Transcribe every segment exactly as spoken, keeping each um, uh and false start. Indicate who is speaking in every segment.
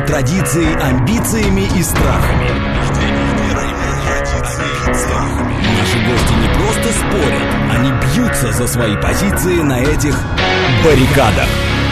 Speaker 1: традицией, амбициями и страхами. Наши гости не просто спорят, они бьются за свои позиции на этих баррикадах.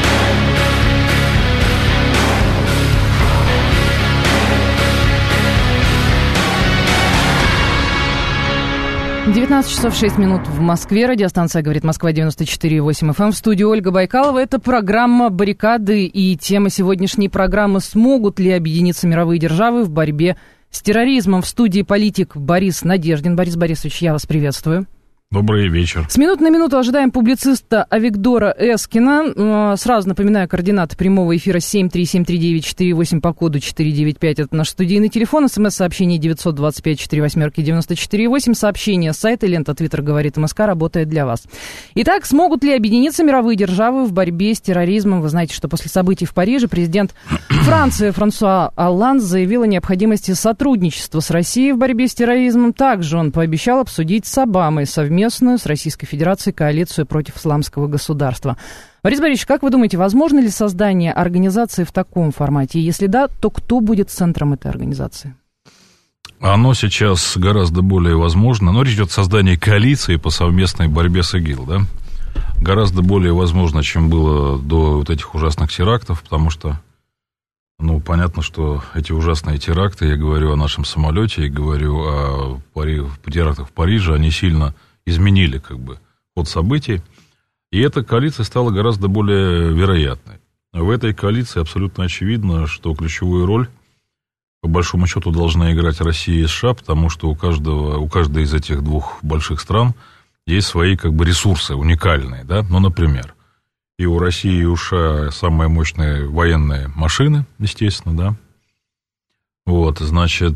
Speaker 2: девятнадцать часов шесть минут в Москве. Радиостанция «Говорит Москва», девяносто четыре и восемь эф эм. В студии Ольга Байкалова. Это программа «Баррикады». И тема сегодняшней программы: смогут ли объединиться мировые державы в борьбе с терроризмом. В студии политик Борис Надеждин. Борис Борисович, я вас приветствую.
Speaker 3: Добрый вечер.
Speaker 2: С минуты на минуту ожидаем публициста Авигдора Эскина. Сразу напоминаю, координаты прямого эфира семь три семь три девять четыре восемь по коду четыре девять пять. Это наш студийный телефон. СМС-сообщение девятьсот двадцать пять четыре восьмерки девяносто четыре восемь. Сообщение с сайта лента Твиттер говорит МСК работает для вас. Итак, смогут ли объединиться мировые державы в борьбе с терроризмом? Вы знаете, что после событий в Париже президент Франции Франсуа Олланд заявил о необходимости сотрудничества с Россией в борьбе с терроризмом. Также он пообещал обсудить с Обамой совместно местную с Российской Федерацией коалицию против исламского государства. Борис Борисович, как вы думаете, возможно ли создание организации в таком формате? Если да, то кто будет центром этой организации?
Speaker 3: Оно сейчас гораздо более возможно. Но речь идет о создании коалиции по совместной борьбе с ИГИЛ, да? Гораздо более возможно, чем было до вот этих ужасных терактов, потому что, ну, понятно, что эти ужасные теракты, я говорю о нашем самолете, я говорю о Пари... терактах в Париже, они сильно изменили, как бы, ход событий, и эта коалиция стала гораздо более вероятной. В этой коалиции абсолютно очевидно, что ключевую роль, по большому счету, должна играть Россия и США, потому что у каждого, у каждой из этих двух больших стран есть свои, как бы, ресурсы уникальные, да, ну, например, и у России, и у США самые мощные военные машины, естественно, да. Вот, значит,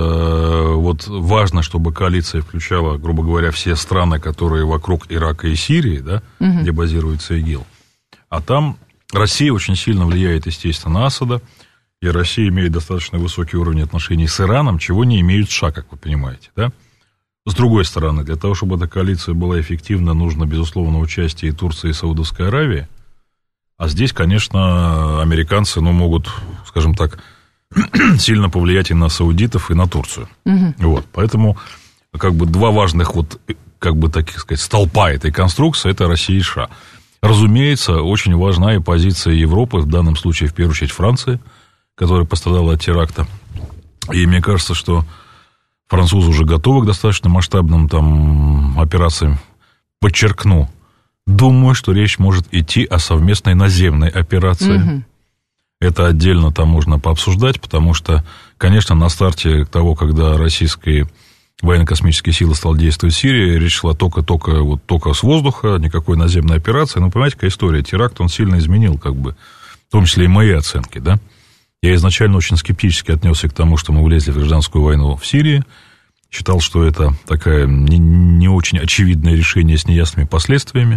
Speaker 3: э, вот важно, чтобы коалиция включала, грубо говоря, все страны, которые вокруг Ирака и Сирии, да, угу. где базируется ИГИЛ. А там Россия очень сильно влияет, естественно, на Асада, и Россия имеет достаточно высокий уровень отношений с Ираном, чего не имеют США, как вы понимаете, да. С другой стороны, для того, чтобы эта коалиция была эффективна, нужно, безусловно, участие и Турции, и Саудовской Аравии. А здесь, конечно, американцы, ну, могут, скажем так, сильно повлиять и на саудитов, и на Турцию. Угу. Вот, поэтому, как бы, два важных, вот, как бы, так сказать, столпа этой конструкции — это Россия и США. Разумеется, очень важна и позиция Европы, в данном случае, в первую очередь, Франции, которая пострадала от теракта. И мне кажется, что французы уже готовы к достаточно масштабным там операциям. Подчеркну, думаю, что речь может идти о совместной наземной операции. Угу. Это отдельно там можно пообсуждать, потому что, конечно, на старте того, когда российские военно-космические силы стали действовать в Сирии, речь шла только-только, вот, только с воздуха, никакой наземной операции. Но, понимаете, какая история? Теракт, он сильно изменил, как бы, в том числе и мои оценки, да. Я изначально очень скептически отнесся к тому, что мы влезли в гражданскую войну в Сирии. Считал, что это такое не, не очень очевидное решение с неясными последствиями.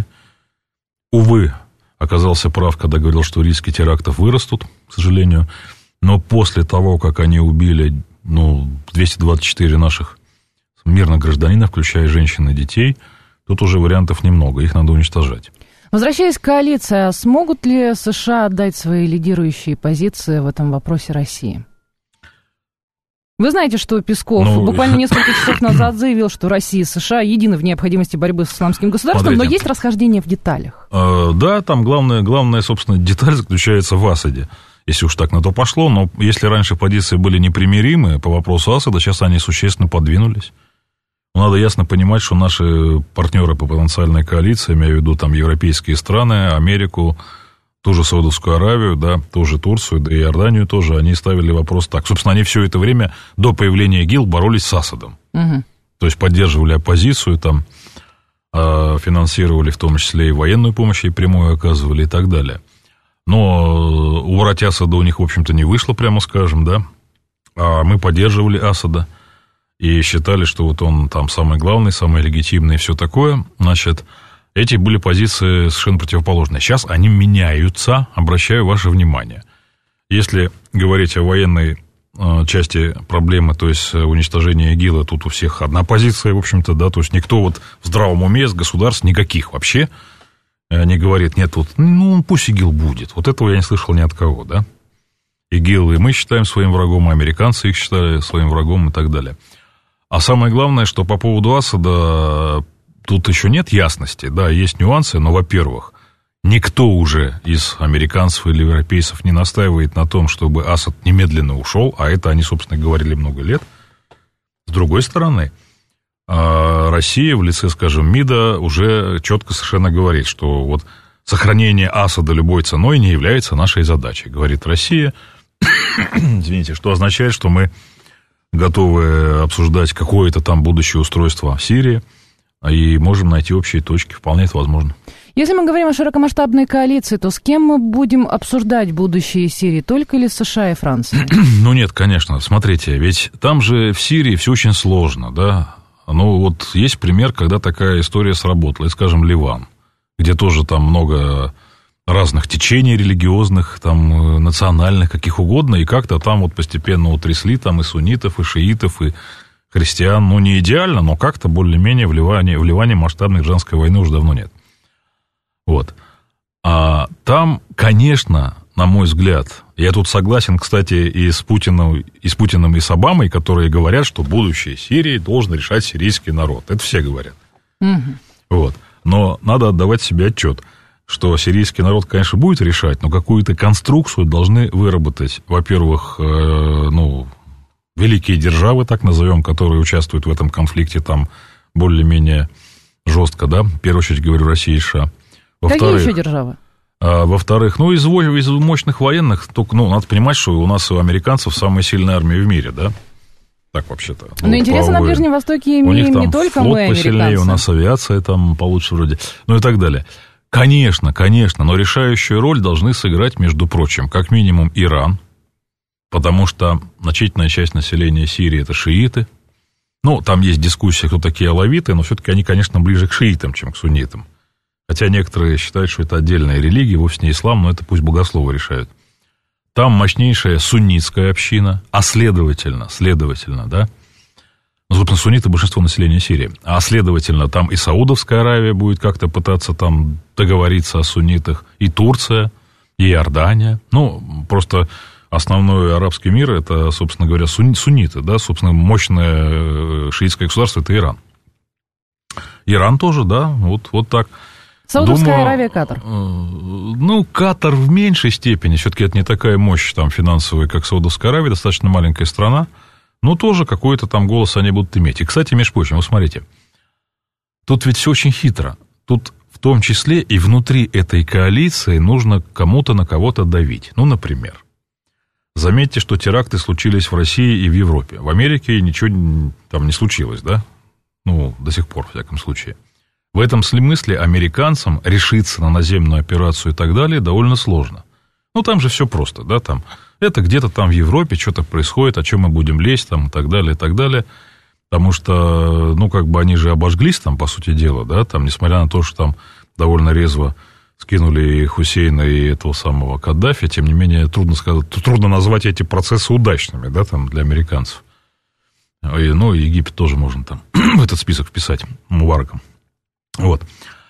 Speaker 3: Увы, оказался прав, когда говорил, что риски терактов вырастут, к сожалению. Но после того, как они убили, ну, двести двадцать четыре наших мирных гражданина, включая женщин и детей, тут уже вариантов немного, их надо уничтожать.
Speaker 2: Возвращаясь к коалиции, смогут ли США отдать свои лидирующие позиции в этом вопросе России? Вы знаете, что Песков ну, буквально несколько часов назад заявил, что Россия и США едины в необходимости борьбы с исламским государством, Смотрите. но есть расхождение в деталях. Э,
Speaker 3: да, там главная, главная, собственно, деталь заключается в Асаде, если уж так на то пошло. Но если раньше позиции были непримиримы по вопросу Асада, сейчас они существенно подвинулись. Но надо ясно понимать, что наши партнеры по потенциальной коалиции, я имею в виду там европейские страны, Америку, ту же Саудовскую Аравию, да, тоже Турцию, да и Иорданию тоже, они ставили вопрос так. Собственно, они все это время до появления ИГИЛ боролись с Асадом. Угу. То есть поддерживали оппозицию, там, финансировали в том числе и военную помощь, и прямую оказывали, и так далее. Но убрать Асада у них, в общем-то, не вышло, прямо скажем, да. А мы поддерживали Асада и считали, что вот он там самый главный, самый легитимный и все такое. Значит, эти были позиции совершенно противоположные. Сейчас они меняются, обращаю ваше внимание. Если говорить о военной э, части проблемы, то есть уничтожение ИГИЛа, тут у всех одна позиция, в общем-то, да, то есть никто вот в здравом уме из государств никаких вообще не говорит, нет, вот, ну, пусть ИГИЛ будет. Вот этого я не слышал ни от кого, да. ИГИЛ и мы считаем своим врагом, и американцы их считали своим врагом и так далее. А самое главное, что по поводу Асада тут еще нет ясности, да, есть нюансы, но, во-первых, никто уже из американцев или европейцев не настаивает на том, чтобы Асад немедленно ушел, а это они, собственно, говорили много лет. С другой стороны, Россия в лице, скажем, МИДа уже четко совершенно говорит, что вот сохранение Асада любой ценой не является нашей задачей, говорит Россия. Извините, что означает, что мы готовы обсуждать какое-то там будущее устройство в Сирии и можем найти общие точки, вполне это возможно.
Speaker 2: Если мы говорим о широкомасштабной коалиции, то с кем мы будем обсуждать будущее Сирии? Только ли США и Франция?
Speaker 3: Ну нет, конечно. Смотрите, ведь там же в Сирии все очень сложно, да. Ну вот есть пример, когда такая история сработала, и, скажем, Ливан, где тоже там много разных течений религиозных, там национальных, каких угодно, и как-то там вот постепенно утрясли там и суннитов, и шиитов, и христиан. Ну не идеально, но как-то более-менее в Ливане, в Ливане масштабной гражданской войны уже давно нет. Вот. А там, конечно, на мой взгляд, я тут согласен, кстати, и с Путиным, и с Путиным, и с Обамой, которые говорят, что будущее Сирии должен решать сирийский народ. Это все говорят. Угу. Вот. Но надо отдавать себе отчет, что сирийский народ, конечно, будет решать, но какую-то конструкцию должны выработать, во-первых, э, ну, великие державы, так назовем, которые участвуют в этом конфликте там более-менее жестко, да, в первую очередь, говорю, Россия и США.
Speaker 2: Какие еще державы?
Speaker 3: А, во-вторых, ну, из, из мощных военных, только, ну, надо понимать, что у нас у американцев самая сильная армия в мире, да? Так вообще-то.
Speaker 2: Но вот, интересно, на Ближнем Востоке имеем не только мы, американцы.
Speaker 3: Посильнее, у нас авиация там получше вроде, ну и так далее. Конечно, конечно, но решающую роль должны сыграть, между прочим, как минимум Иран, потому что значительная часть населения Сирии – это шииты. Ну, там есть дискуссия, кто такие алавиты, но все-таки они, конечно, ближе к шиитам, чем к суннитам. Хотя некоторые считают, что это отдельная религия, вовсе не ислам, но это пусть богословы решают. Там мощнейшая суннитская община, а следовательно, следовательно, да, ну, собственно, сунниты большинство населения Сирии, а следовательно, там и Саудовская Аравия будет как-то пытаться там договориться о суннитах, и Турция, и Иордания, ну, просто основной арабский мир, это, собственно говоря, сунниты, да, собственно, мощное шиитское государство, это Иран. Иран тоже, да, вот, вот так.
Speaker 2: Саудовская
Speaker 3: Думаю,
Speaker 2: Аравия, Катар.
Speaker 3: Ну, Катар в меньшей степени, все-таки это не такая мощь там финансовая, как Саудовская Аравия, достаточно маленькая страна, но тоже какой-то там голос они будут иметь. И, кстати, между прочим, вы смотрите, тут ведь все очень хитро. Тут в том числе и внутри этой коалиции нужно кому-то на кого-то давить. Ну, например, заметьте, что теракты случились в России и в Европе. В Америке ничего там не случилось, да? Ну, до сих пор, в всяком случае. В этом смысле американцам решиться на наземную операцию и так далее довольно сложно. Ну, там же все просто, да, там, это где-то там в Европе что-то происходит, о чем мы будем лезть, там, и так далее, и так далее, потому что, ну, как бы они же обожглись там, по сути дела, да, там, несмотря на то, что там довольно резво скинули и Хусейна, и этого самого Каддафи, тем не менее, трудно сказать, трудно назвать эти процессы удачными, да, там, для американцев. И, ну, Египет тоже можно там в этот список вписать, Мубараком. Вот.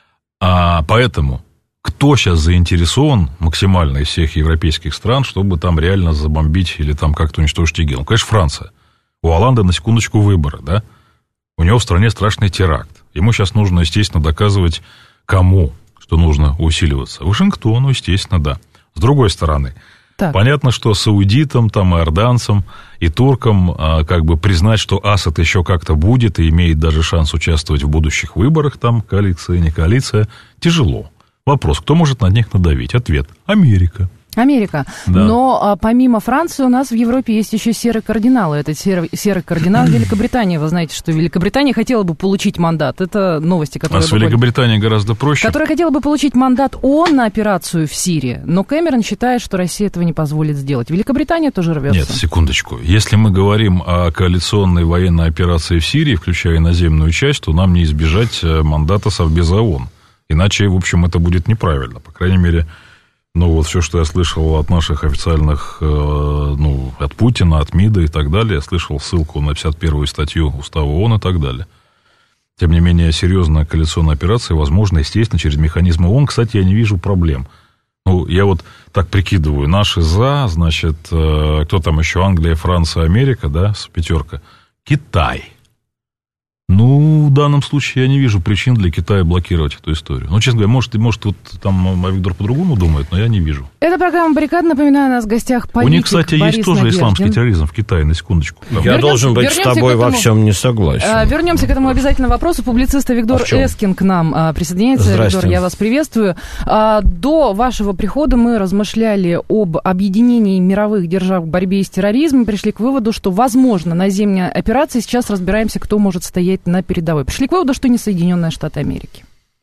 Speaker 3: А поэтому кто сейчас заинтересован максимально из всех европейских стран, чтобы там реально забомбить или там как-то уничтожить ИГИЛ? Ну, конечно, Франция. У Оланда, на секундочку, выборы, да? У него в стране страшный теракт. Ему сейчас нужно, естественно, доказывать кому, что нужно усиливаться. Вашингтону, естественно, да. С другой стороны, так. Понятно, что саудитам, там, иорданцам и туркам а, как бы признать, что Асад еще как-то будет и имеет даже шанс участвовать в будущих выборах, там, коалиция, не коалиция, тяжело. Вопрос, кто может на них надавить? Ответ – Америка.
Speaker 2: Америка. Да. Но а, помимо Франции у нас в Европе есть еще серый кардинал. Этот серый, серый кардинал Великобритании. Вы знаете, что Великобритания хотела бы получить мандат. Это новости, которые...
Speaker 3: А с Великобританией гораздо проще.
Speaker 2: Которая хотела бы получить мандат ООН на операцию в Сирии. Но Кэмерон считает, что Россия этого не позволит сделать. Великобритания тоже рвется.
Speaker 3: Нет, секундочку. Если мы говорим о коалиционной военной операции в Сирии, включая наземную часть, то нам не избежать мандата Совбеза ООН. Иначе, в общем, это будет неправильно. По крайней мере... Ну, вот все, что я слышал от наших официальных, э, ну, от Путина, от МИДа и так далее, я слышал ссылку на пятьдесят первую статью Устава ООН и так далее. Тем не менее, серьезная коалиционная операция возможна, естественно, через механизмы ООН. Кстати, я не вижу проблем. Ну, я вот так прикидываю, наши за, значит, кто там еще, Англия, Франция, Америка, да, с пятерка, Китай. Ну, в данном случае я не вижу причин для Китая блокировать эту историю. Ну, честно говоря, может, может вот там Авигдор по-другому думает, но я не вижу.
Speaker 2: Это программа «Баррикад». Напоминаю, у нас в гостях политик
Speaker 3: У них, кстати,
Speaker 2: Борис
Speaker 3: есть тоже
Speaker 2: Надеждин.
Speaker 3: исламский терроризм в Китае, на секундочку.
Speaker 4: Я
Speaker 2: Вернемся,
Speaker 4: должен быть с тобой
Speaker 2: этому,
Speaker 4: во всем не согласен.
Speaker 2: А, вернемся к этому обязательному вопросу. Публицист Авигдор
Speaker 4: а
Speaker 2: Эскин к нам а, присоединяется. Авигдор, я вас приветствую. А, до вашего прихода мы размышляли об объединении мировых держав в борьбе с терроризмом. Пришли к выводу, что возможно наземная операция. Сейчас разбираемся, кто может стоять на передовой. Пришли к выводу, что не Соединенные Штаты Америки.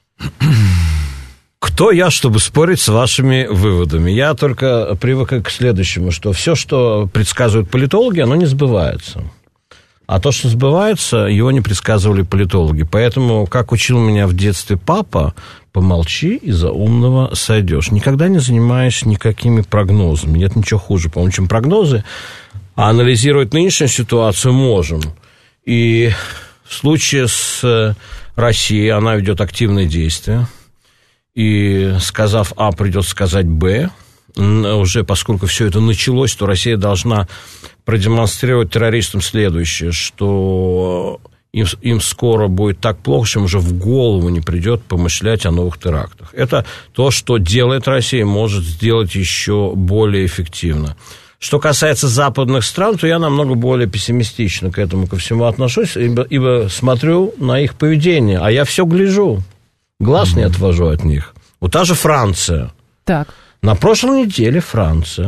Speaker 4: Кто я, чтобы спорить с вашими выводами? Я только привык к следующему, что все, что предсказывают политологи, оно не сбывается. А то, что сбывается, его не предсказывали политологи. Поэтому, как учил меня в детстве папа, помолчи, и за умного сойдешь. Никогда не занимаешься никакими прогнозами. Нет ничего хуже, по-моему, чем прогнозы. А анализировать нынешнюю ситуацию можем. И в случае с Россией она ведет активные действия. И, сказав А, придется сказать Б. Уже поскольку все это началось, то Россия должна продемонстрировать террористам следующее, что им, им скоро будет так плохо, что им уже в голову не придет помышлять о новых терактах. Это то, что делает Россия, может сделать еще более эффективно. Что касается западных стран, то я намного более пессимистично к этому ко всему отношусь, ибо, ибо смотрю на их поведение, а я все гляжу. Глаз не отвожу от них. Вот та же Франция.
Speaker 2: Так.
Speaker 4: На прошлой неделе Франция,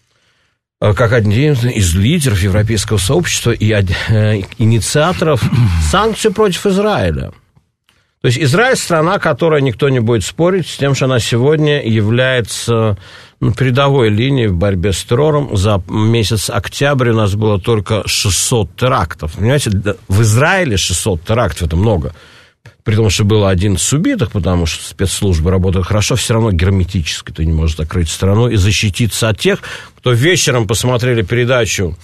Speaker 4: как один из лидеров европейского сообщества и инициаторов санкций против Израиля. То есть Израиль – страна, которая, никто не будет спорить с тем, что она сегодня является ну, передовой линией в борьбе с террором. За месяц октябрь у нас было только шестьсот терактов. Понимаете, в Израиле шестьсот терактов – это много. При том, что было одиннадцать убитых, потому что спецслужбы работают хорошо, все равно герметически ты не можешь закрыть страну и защититься от тех, кто вечером посмотрели передачу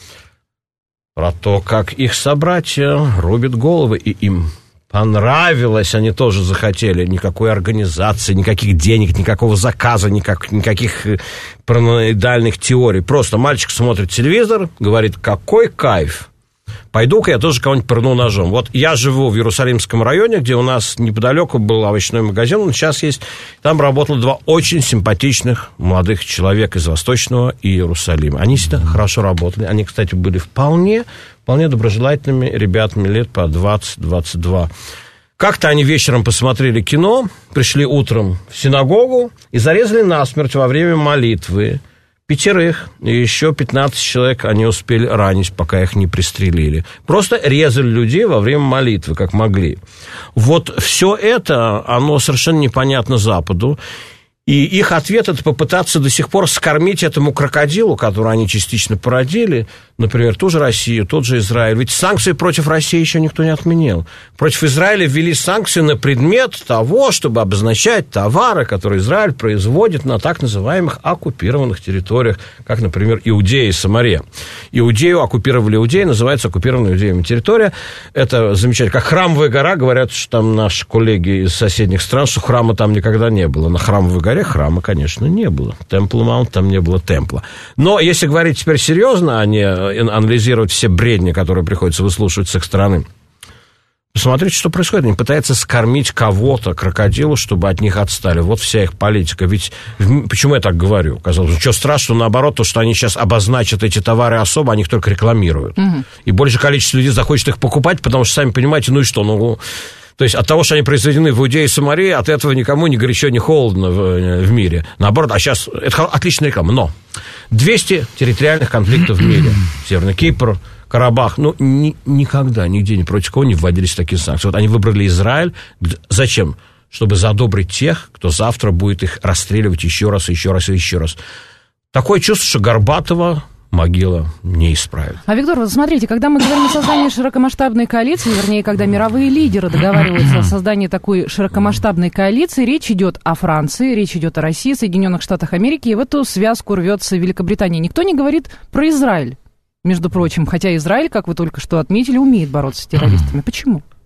Speaker 4: про то, как их собратья рубят головы, и им понравилось, они тоже захотели. Никакой организации, никаких денег, никакого заказа, никак, никаких параноидальных теорий. Просто мальчик смотрит телевизор, говорит, какой кайф. Пойду-ка я тоже кого-нибудь пырну ножом. Вот я живу в Иерусалимском районе, где у нас неподалеку был овощной магазин, он сейчас есть. Там работало два очень симпатичных молодых человека из Восточного Иерусалима. Они всегда хорошо работали. Они, кстати, были вполне, вполне доброжелательными ребятами лет по двадцать-двадцать два. Как-то они вечером посмотрели кино, пришли утром в синагогу и зарезали насмерть во время молитвы пятерых, и еще пятнадцать человек они успели ранить, пока их не пристрелили. Просто резали людей во время молитвы, как могли. Вот все это, оно совершенно непонятно Западу. И их ответ – это попытаться до сих пор скормить этому крокодилу, который они частично породили, например, ту же Россию, тот же Израиль. Ведь санкции против России еще никто не отменил. Против Израиля ввели санкции на предмет того, чтобы обозначать товары, которые Израиль производит на так называемых оккупированных территориях, как, например, Иудея и Самария. Иудею оккупировали иудеи, называется оккупированная иудеями территория. Это замечательно. Как Храмовая гора, говорят, что там наши коллеги из соседних стран, что храма там никогда не было. На Храмовой горе храма, конечно, не было. Темпл Маунт, там не было темпла. Но если говорить теперь серьезно, а не анализировать все бредни, которые приходится выслушивать с их стороны, посмотрите, что происходит. Они пытаются скормить кого-то, крокодилу, чтобы от них отстали. Вот вся их политика. Ведь почему я так говорю? Казалось, что страшно, наоборот, то, что они сейчас обозначат эти товары особо, они их только рекламируют. Угу. И большее количество людей захочет их покупать, потому что, сами понимаете, ну и что, ну... То есть от того, что они произведены в Иудее и Самарии, от этого никому ни горячо, ни холодно в, в мире. Наоборот, а сейчас это отличная реклама. Но двести территориальных конфликтов в мире. Северный Кипр, Карабах. Ну, ни, никогда, нигде, ни против кого не вводились такие санкции. Вот они выбрали Израиль. Зачем? Чтобы задобрить тех, кто завтра будет их расстреливать еще раз, еще раз и еще раз. Такое чувство, что Горбатова могила не исправит.
Speaker 2: А, Виктор, вот смотрите, когда мы говорим о создании широкомасштабной коалиции, вернее, когда мировые лидеры договариваются о создании такой широкомасштабной коалиции, речь идет о Франции, речь идет о России, Соединенных Штатах Америки, и в эту связку рвется Великобритания. Никто не говорит про Израиль, между прочим, хотя Израиль, как вы только что отметили, умеет бороться с террористами. Почему?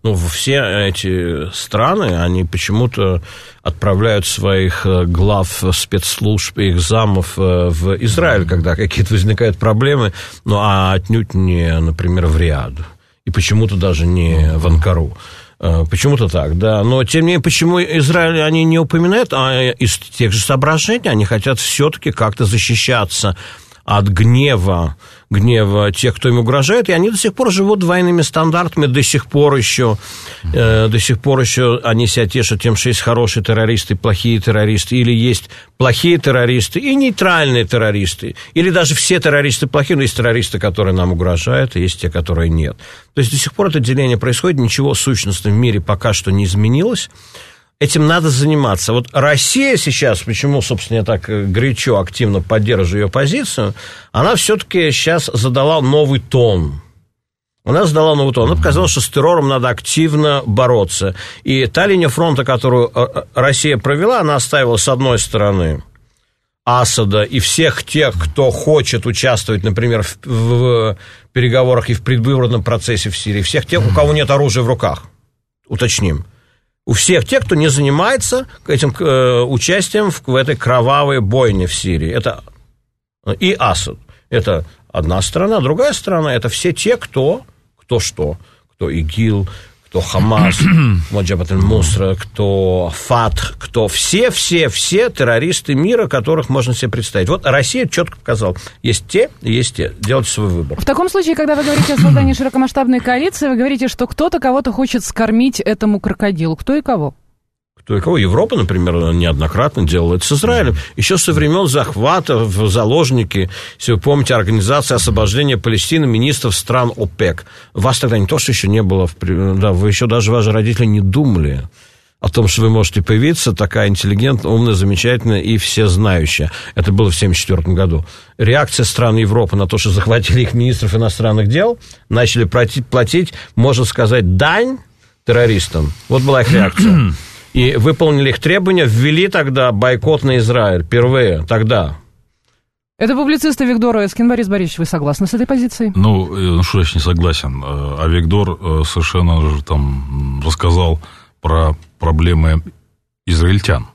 Speaker 4: Ну, все эти страны, они почему-то отправляют своих глав спецслужб и их замов в Израиль, когда какие-то возникают проблемы, ну, а отнюдь не, например, в Риад. И почему-то даже не в Анкару. Почему-то так, да. Но, тем не менее, почему Израиль они не упоминают, а из тех же соображений они хотят все-таки как-то защищаться от гнева, гнева тех, кто им угрожает, и они до сих пор живут двойными стандартами, до сих пор еще, э, до сих пор еще они себя тешат тем, что есть хорошие террористы, плохие террористы, или есть плохие террористы и нейтральные террористы, или даже все террористы плохие, но есть террористы, которые нам угрожают, и есть те, которые нет. То есть до сих пор это деление происходит, ничего сущностного в мире пока что не изменилось. Этим надо заниматься. Вот Россия сейчас, почему, собственно, я так горячо, активно поддерживаю ее позицию, она все-таки сейчас задала новый тон. Она задала новый тон. Она показала, что с террором надо активно бороться. И та линия фронта, которую Россия провела, она оставила с одной стороны Асада и всех тех, кто хочет участвовать, например, в, в переговорах и в предвыборном процессе в Сирии, всех тех, у кого нет оружия в руках, уточним. У всех тех, кто не занимается этим э, участием в, в этой кровавой бойне в Сирии. Это и Асад. Это одна сторона. Другая сторона – это все те, кто, кто что. Кто ИГИЛ, кто Хамас, Джабhat аль-Нусра, кто ФАТХ, кто все-все-все террористы мира, которых можно себе представить. Вот Россия четко показала. Есть те, есть те. Делайте свой выбор.
Speaker 2: В таком случае, когда вы говорите о создании широкомасштабной коалиции, вы говорите, что кто-то кого-то хочет скормить этому крокодилу. Кто и кого?
Speaker 4: Кто и кого? Европа, например, неоднократно делала это с Израилем. Еще со времен захвата в заложники, если вы помните, Организация освобождения Палестины, министров стран ОПЕК. Вас тогда не то, что еще не было, в... да, вы еще даже, ваши родители не думали о том, что вы можете появиться, такая интеллигентная, умная, замечательная и всезнающая. Это было в семьдесят четвёртом году. Реакция стран Европы на то, что захватили их министров иностранных дел, начали платить, платить, можно сказать, дань террористам. Вот была их реакция. И выполнили их требования, ввели тогда бойкот на Израиль. Впервые тогда.
Speaker 2: Это публицист Авигдор Эскин. Борис Борисович, вы согласны с этой позицией?
Speaker 3: Ну, ну что я не согласен. Авигдор совершенно уже там рассказал про проблемы израильтян.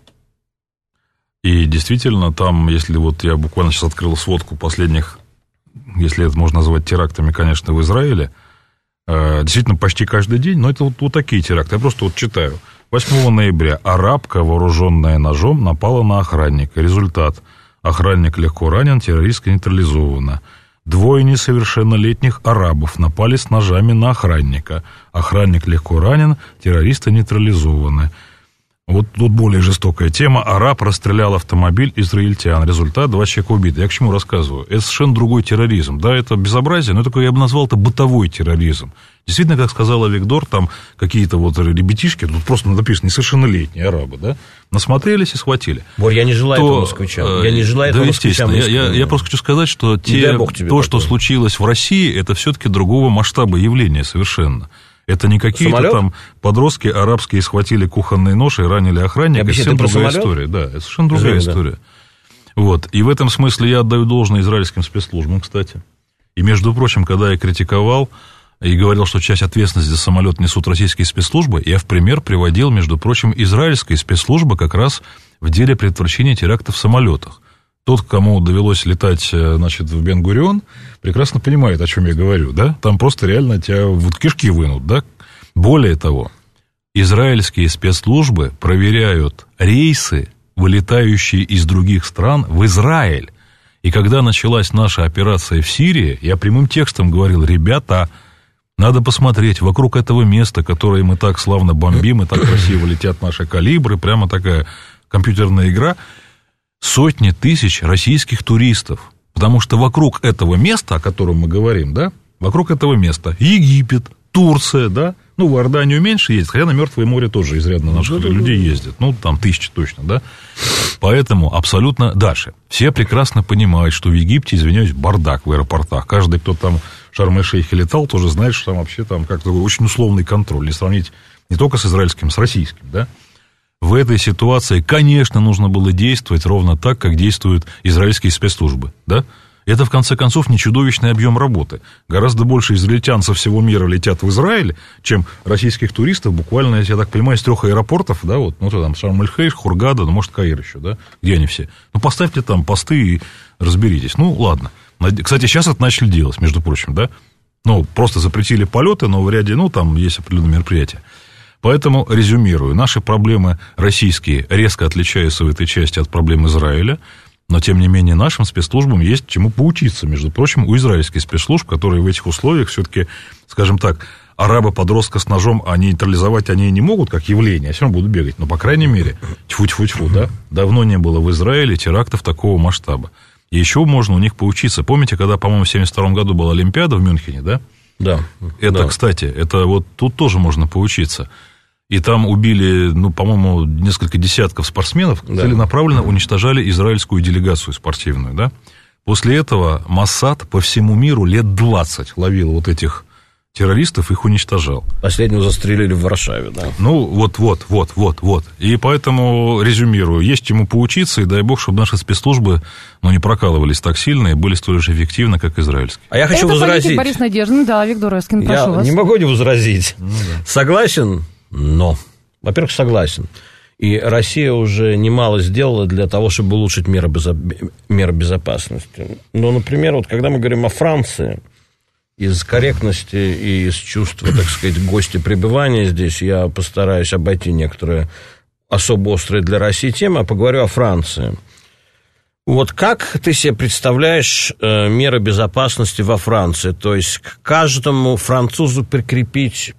Speaker 3: И действительно, там, если вот я буквально сейчас открыл сводку последних, если это можно назвать терактами, конечно, в Израиле, действительно почти каждый день, но это вот, вот такие теракты. Я просто вот читаю. восьмого ноября арабка, вооруженная ножом, напала на охранника. Результат. Охранник легко ранен, террористка нейтрализована. Двое несовершеннолетних арабов напали с ножами на охранника. Охранник легко ранен, террористы нейтрализованы. Вот тут более жестокая тема. Араб расстрелял автомобиль израильтян. Результат: два человека убиты. Я к чему рассказываю? Это совершенно другой терроризм. Да, это безобразие, но такой, я бы назвал это бытовой терроризм. Действительно, как сказал Авигдор, там какие-то вот ребятишки, тут просто написано несовершеннолетние арабы, да, насмотрелись и схватили.
Speaker 4: Борь, я не желаю
Speaker 3: то,
Speaker 4: этого москвичам. Я не желаю этого
Speaker 3: да, москвичам. Я, я, я просто хочу сказать, что те, то, такое. Что случилось в России, это все-таки другого масштаба явления совершенно. Это не какие-то самолет? Там подростки арабские схватили кухонный нож и ранили охранника. Это совершенно другая история. Да, это совершенно другая Извини, история. Да. Вот. И в этом смысле я отдаю должное израильским спецслужбам, кстати. И, между прочим, когда я критиковал и говорил, что часть ответственности за самолет несут российские спецслужбы, я в пример приводил, между прочим, израильские спецслужбы как раз в деле предотвращения терактов в самолетах. Тот, кому довелось летать, значит, в Бен-Гурион, прекрасно понимает, о чем я говорю, да? Там просто реально тебя вот кишки вынут, да? Более того, израильские спецслужбы проверяют рейсы, вылетающие из других стран в Израиль. И когда началась наша операция в Сирии, я прямым текстом говорил: ребята, надо посмотреть вокруг этого места, которое мы так славно бомбим, и так красиво летят наши калибры, прямо такая компьютерная игра. Сотни тысяч российских туристов, потому что вокруг этого места, о котором мы говорим, да, вокруг этого места Египет, Турция, да, ну, в Иорданию меньше ездит, хотя на Мертвое море тоже изрядно наших да, людей да, да. ездит, ну, там тысячи точно, да, поэтому абсолютно дальше. Все прекрасно понимают, что в Египте, извиняюсь, бардак в аэропортах, каждый, кто там в Шарм-эль-Шейхе летал, тоже знает, что там вообще там как-то очень условный контроль, не сравнить не только с израильским, с российским, да. В этой ситуации, конечно, нужно было действовать ровно так, как действуют израильские спецслужбы, да? Это, в конце концов, не чудовищный объем работы. Гораздо больше израильтян со всего мира летят в Израиль, чем российских туристов, буквально, я так понимаю, из трех аэропортов, да, вот, ну, там, Шарм-эль-Хейш, Хургада, ну, может, Каир еще, да, где они все? Ну, поставьте там посты и разберитесь. Ну, ладно. Кстати, сейчас это начали делать, между прочим, да. Ну, просто запретили полеты, но в ряде, ну, там есть определенные мероприятия. Поэтому, резюмирую, наши проблемы российские резко отличаются в этой части от проблем Израиля. Но, тем не менее, нашим спецслужбам есть чему поучиться, между прочим, у израильских спецслужб, которые в этих условиях все-таки, скажем так, араба-подростка с ножом, а нейтрализовать они не могут, как явление, а все равно будут бегать. Но, по крайней мере, тьфу-тьфу-тьфу, да, давно не было в Израиле терактов такого масштаба. И еще можно у них поучиться. Помните, когда, по-моему, в семьдесят втором году была Олимпиада в Мюнхене, да?
Speaker 4: Да.
Speaker 3: Это,
Speaker 4: да.
Speaker 3: Кстати, это вот тут тоже можно поучиться. И там убили, ну, по-моему, несколько десятков спортсменов, да. Целенаправленно уничтожали израильскую делегацию спортивную, да. После этого Моссад по всему миру лет двадцать ловил вот этих террористов, их уничтожал.
Speaker 4: Последнего застрелили в Варшаве, да.
Speaker 3: Ну, вот-вот, вот-вот, вот. И поэтому, резюмирую, есть чему поучиться, и дай бог, чтобы наши спецслужбы, ну, не прокалывались так сильно и были столь же эффективны, как израильские.
Speaker 4: А я хочу
Speaker 2: Это
Speaker 4: возразить.
Speaker 2: политик Борис Надеждин, да, Виктор Эскин, прошу
Speaker 4: я
Speaker 2: вас.
Speaker 4: Я не могу не возразить.
Speaker 3: Ну, да.
Speaker 4: Согласен, но... Во-первых, согласен. И Россия уже немало сделала для того, чтобы улучшить меры, безо... меры безопасности. Но, например, вот когда мы говорим о Франции, из корректности и из чувства, так сказать, гостя пребывания здесь, я постараюсь обойти некоторые особо острые для России темы, а поговорю о Франции. Вот как ты себе представляешь э, меры безопасности во Франции? То есть к каждому французу прикрепить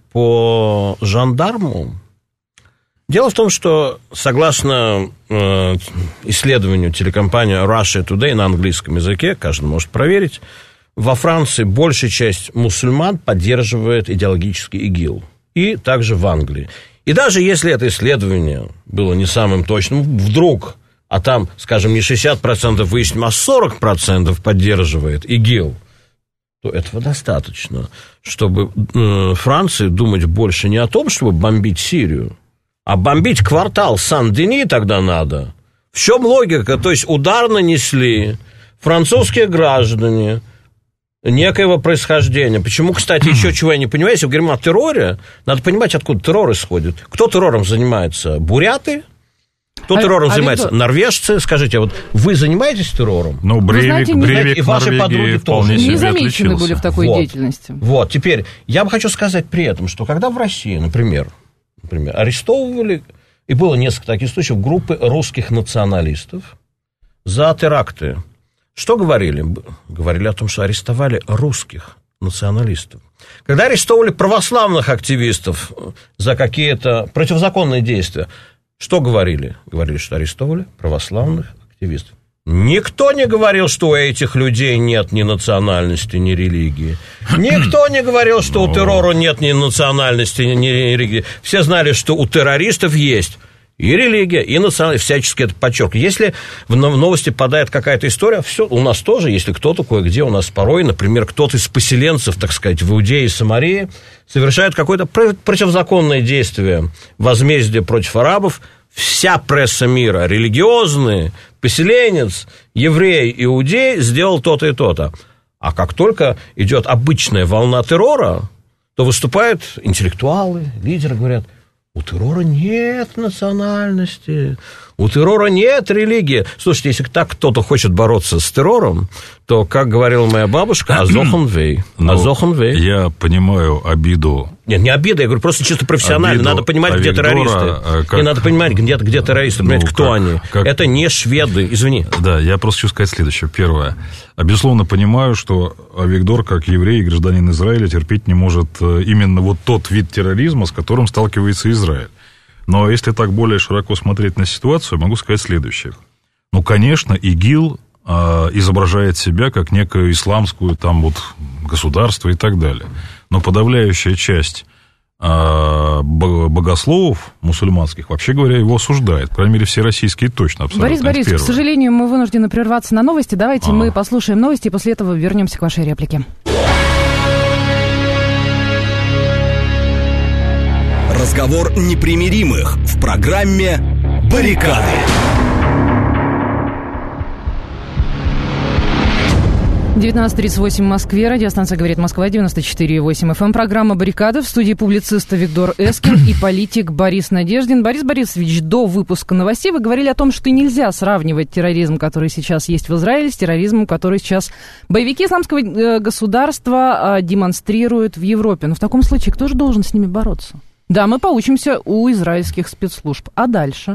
Speaker 4: по жандарму? Дело в том, что, согласно э, исследованию телекомпании Russia Today на английском языке, каждый может проверить, во Франции большая часть мусульман поддерживает идеологический ИГИЛ. И также в Англии. И даже если это исследование было не самым точным, вдруг, а там, скажем, не шестьдесят процентов выясним, а сорок процентов поддерживает ИГИЛ, то этого достаточно, чтобы э, Франции думать больше не о том, чтобы бомбить Сирию, а бомбить квартал Сан-Дени тогда надо. В чем логика? То есть удар нанесли французские граждане некоего происхождения. Почему, кстати, еще чего я не понимаю, если мы говорим о терроре, надо понимать, откуда террор исходит. Кто террором занимается? Буряты? Кто а, террором а занимается? Виктор... Норвежцы? Скажите, а вот вы занимаетесь террором?
Speaker 3: Ну, Брейвик,
Speaker 2: знаете,
Speaker 3: Брейвик
Speaker 4: и ваши подруги тоже
Speaker 2: не замечены были в такой
Speaker 4: вот.
Speaker 2: деятельности.
Speaker 4: Вот, теперь, я бы хочу сказать при этом, что когда в России, например, например, арестовывали, и было несколько таких случаев, группы русских националистов за теракты, что говорили? Говорили о том, что арестовали русских националистов. Когда арестовывали православных активистов за какие-то противозаконные действия, что говорили? Говорили, что арестовывали православных активистов. Никто не говорил, что у этих людей нет ни национальности, ни религии. Никто не говорил, что у террора нет ни национальности, ни религии. Все знали, что у террористов есть и религия, и национальность, всячески это подчеркиваю. Если в новости попадает какая-то история, все, у нас тоже, если кто-то кое-где, у нас порой, например, кто-то из поселенцев, так сказать, в Иудее и Самарии совершает какое-то противозаконное действие, возмездие против арабов, вся пресса мира, религиозные, поселенец, еврей, иудей, сделал то-то и то-то. А как только идет обычная волна террора, то выступают интеллектуалы, лидеры, говорят, у террора нет национальности, у террора нет религии. Слушайте, если так кто-то хочет бороться с террором, то, как говорила моя бабушка, азохан вей. Азохан вей.
Speaker 3: Я понимаю обиду.
Speaker 4: Нет, не обида, я говорю, просто чисто профессионально. Надо понимать, где террористы. Как... И надо понимать, где, где террористы, понимать, ну, кто как, они. Как... Это не шведы, извини.
Speaker 3: Да, я просто хочу сказать следующее. Первое. Безусловно, понимаю, что Авигдор, как еврей и гражданин Израиля, терпеть не может именно вот тот вид терроризма, с которым сталкивается Израиль. Но если так более широко смотреть на ситуацию, могу сказать следующее. Ну, конечно, ИГИЛ э, изображает себя как некое исламское там вот государство и так далее. Но подавляющая часть э, богословов мусульманских, вообще говоря, его осуждает. По крайней мере, все российские точно, абсолютно.
Speaker 2: Борис Борисович, к сожалению, мы вынуждены прерваться на новости. Давайте а. мы послушаем новости, и после этого вернемся к вашей реплике.
Speaker 1: Разговор непримиримых в программе «Баррикады».
Speaker 2: девятнадцать тридцать восемь в Москве. Радиостанция «Говорит Москва», девяносто четыре и восемь эф эм. Программа «Баррикады». В студии публицист Авигдор Эскин и политик Борис Надеждин. Борис Борисович, до выпуска новостей вы говорили о том, что нельзя сравнивать терроризм, который сейчас есть в Израиле, с терроризмом, который сейчас боевики исламского государства демонстрируют в Европе. Но в таком случае кто же должен с ними бороться? Да, мы поучимся у израильских спецслужб. А дальше?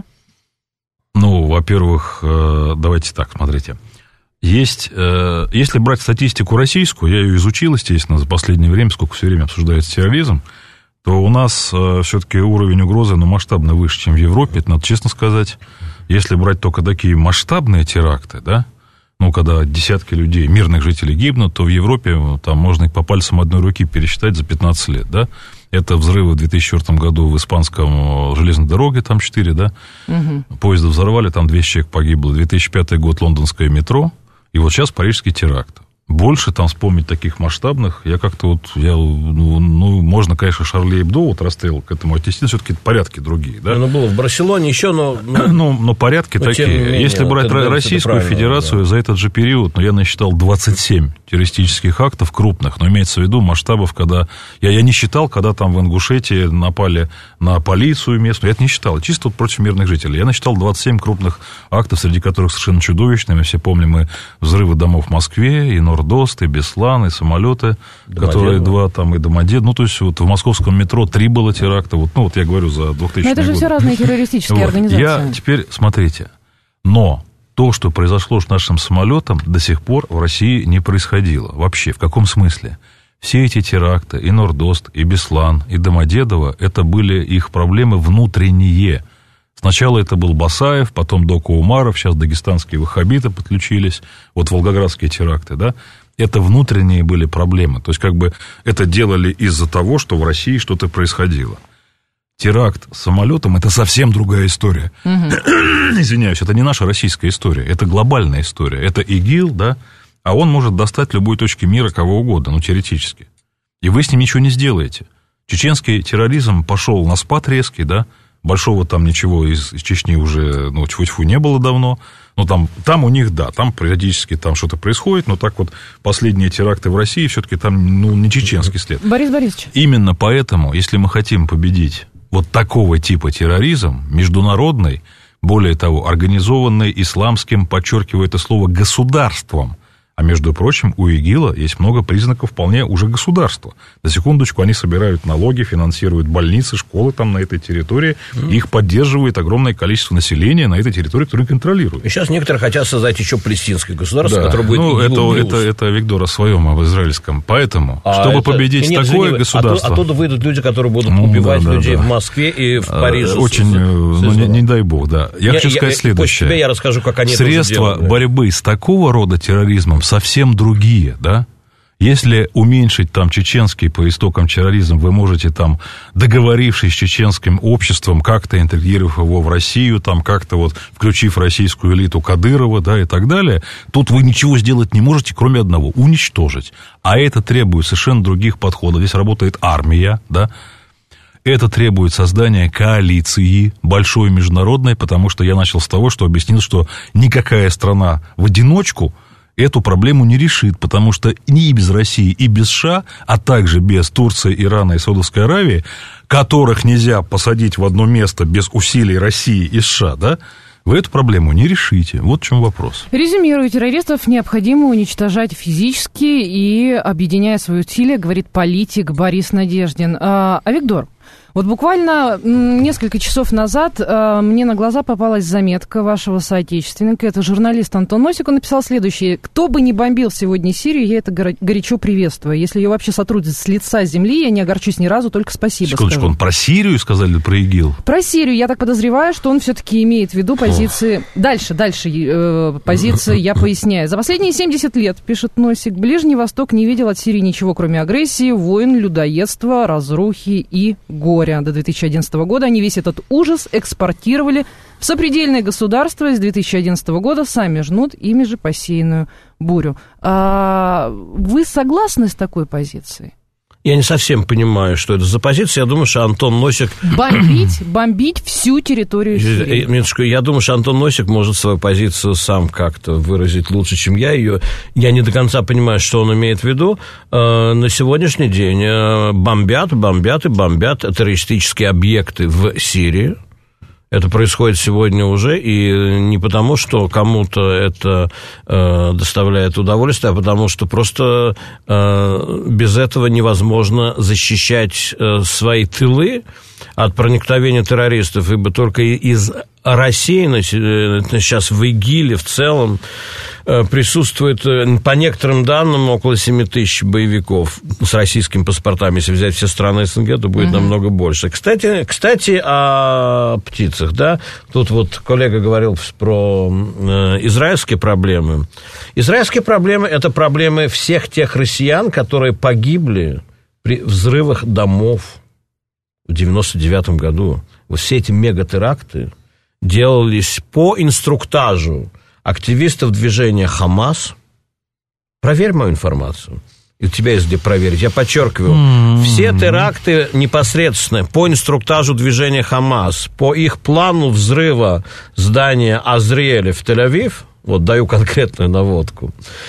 Speaker 3: Ну, во-первых, давайте так, смотрите. Есть, э, если брать статистику российскую, я ее изучил, естественно, за последнее время, сколько все время обсуждается терроризм, то у нас э, все-таки уровень угрозы, ну, масштабно выше, чем в Европе, это надо честно сказать. Если брать только такие масштабные теракты, да, ну, когда десятки людей, мирных жителей гибнут, то в Европе там можно их по пальцам одной руки пересчитать за пятнадцать лет, да. Это взрывы в две тысячи четвёртом году в испанском железной дороге, там четыре, да, угу. Поезда взорвали, там двести человек погибло. две тысячи пятый год, лондонское метро. И вот сейчас парижский теракт. Больше там вспомнить таких масштабных, я как-то вот, я, ну, ну, можно, конечно, Шарли Эбдо, вот расстрел к этому отнести, все-таки порядки другие, да?
Speaker 4: Ну, было в Барселоне еще, но...
Speaker 3: Но, но, но порядки но, такие. Менее, если брать Российскую Федерацию, да. За этот же период, ну, я насчитал двадцать семь террористических актов крупных, но имеется в виду масштабов, когда... Я, я не считал, когда там в Ингушетии напали на полицию местную, я это не считал, чисто вот против мирных жителей. Я насчитал двадцать семь крупных актов, среди которых совершенно чудовищные. Мы все помним мы взрывы домов в Москве, и Нордост, и Беслан, и самолеты, Домодедово. Которые два там, и Домодедово. Ну, то есть, вот в московском метро три было теракта. Вот, ну, вот я говорю за двухтысячные годы. Но это же
Speaker 2: год. Все разные террористические вот. Организации.
Speaker 3: Я теперь, смотрите, но то, что произошло с нашим самолетом, до сих пор в России не происходило. Вообще, в каком смысле? Все эти теракты, и Нордост, и Беслан, и Домодедово, это были их проблемы внутренние. Сначала это был Басаев, потом Дока Умаров, сейчас дагестанские ваххабиты подключились, вот волгоградские теракты, да, это внутренние были проблемы, то есть как бы это делали из-за того, что в России что-то происходило. Теракт с самолетом – это совсем другая история. Угу. Извиняюсь, это не наша российская история, это глобальная история, это ИГИЛ, да, а он может достать в любой точке мира кого угодно, ну, теоретически, и вы с ним ничего не сделаете. Чеченский терроризм пошел на спад резкий, да, большого там ничего из, из Чечни уже, ну, тьфу-тьфу, не было давно. Ну, там, там у них, да, там периодически там что-то происходит, но так вот последние теракты в России все-таки там, ну, не чеченский след.
Speaker 2: Борис Борисович.
Speaker 3: Именно поэтому, если мы хотим победить вот такого типа терроризм, международный, более того, организованный исламским, подчеркиваю это слово, государством, а между прочим, у ИГИЛа есть много признаков вполне уже государства. На секундочку, они собирают налоги, финансируют больницы, школы там на этой территории, mm. их поддерживает огромное количество населения на этой территории, которую контролируют.
Speaker 4: И сейчас некоторые хотят создать еще палестинское государство, да. которое будет...
Speaker 3: Ну, это, это, это Виктор о своем, об израильском. Поэтому, а чтобы это... победить нет, такое нет, государство...
Speaker 4: Оттуда, оттуда выйдут люди, которые будут ну, убивать да, да, людей да. в Москве и в Париже.
Speaker 3: Очень, с, ну, с, не, не дай бог, да. Я, я хочу сказать я, следующее.
Speaker 4: После тебя я расскажу, как они
Speaker 3: Средства
Speaker 4: это делают,
Speaker 3: борьбы с такого рода терроризмом совсем другие. Да? Если уменьшить там чеченский по истокам терроризм, вы можете там, договорившись с чеченским обществом, как-то интегрировав его в Россию, там как-то вот включив российскую элиту Кадырова, да, и так далее, тут вы ничего сделать не можете, кроме одного – уничтожить. А это требует совершенно других подходов. Здесь работает армия, да. Это требует создания коалиции большой международной, потому что я начал с того, что объяснил, что никакая страна в одиночку эту проблему не решит, потому что ни без России, и без США, а также без Турции, Ирана и Саудовской Аравии, которых нельзя посадить в одно место без усилий России и США, да, вы эту проблему не решите. Вот в чем вопрос.
Speaker 2: Резюмирую, террористов необходимо уничтожать физически и, объединяя свои усилия, говорит политик Борис Надеждин. А, а Виктор, вот буквально несколько часов назад э, мне на глаза попалась заметка вашего соотечественника. Это журналист Антон Носик. Он написал следующее. Кто бы ни бомбил сегодня Сирию, я это горо- горячо приветствую. Если ее вообще сотрудят с лица земли, я не огорчусь ни разу, только спасибо
Speaker 3: Секундочку,
Speaker 2: скажу.
Speaker 3: Он про Сирию сказали или про ИГИЛ?
Speaker 2: Про Сирию. Я так подозреваю, что он все-таки имеет в виду позиции... О. Дальше, дальше э, позиции я поясняю. За последние семьдесят лет, пишет Носик, Ближний Восток не видел от Сирии ничего, кроме агрессии, войн, людоедства, разрухи и горя. До две тысячи одиннадцатого года они весь этот ужас экспортировали в сопредельное государство. С две тысячи одиннадцатого года сами жнут ими же посеянную бурю. А вы согласны с такой позицией?
Speaker 4: Я не совсем понимаю, что это за позиция. Я думаю, что Антон Носик...
Speaker 2: Бомбить, бомбить всю территорию Сирии.
Speaker 4: Минуточку, я думаю, что Антон Носик может свою позицию сам как-то выразить лучше, чем я ее. Я не до конца понимаю, что он имеет в виду. На сегодняшний день бомбят, бомбят и бомбят террористические объекты в Сирии. Это происходит сегодня уже, и не потому, что кому-то это э, доставляет удовольствие, а потому что просто э, без этого невозможно защищать э, свои тылы от проникновения террористов, ибо только из России сейчас в ИГИЛе в целом присутствует, по некоторым данным, около семь тысяч боевиков с российскими паспортами. Если взять все страны СНГ, то будет mm-hmm. намного больше. Кстати, кстати, о птицах, да. Тут вот коллега говорил про израильские проблемы. Израильские проблемы – это проблемы всех тех россиян, которые погибли при взрывах домов в девяносто девятом году. Вот все эти мегатеракты делались по инструктажу активистов движения «Хамас». Проверь мою информацию. И у тебя есть где проверить. Я подчеркиваю, mm-hmm. все теракты непосредственно по инструктажу движения «Хамас», по их плану взрыва здания Азриэля в Тель-Авив, вот даю конкретную наводку.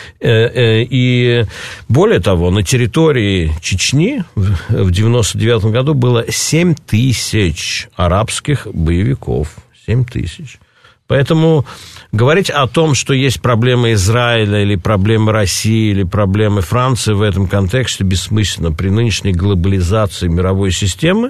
Speaker 4: И более того, на территории Чечни в девяносто девятом году было семь тысяч арабских боевиков. семь тысяч. Поэтому говорить о том, что есть проблемы Израиля или проблемы России или проблемы Франции в этом контексте бессмысленно. При нынешней глобализации мировой системы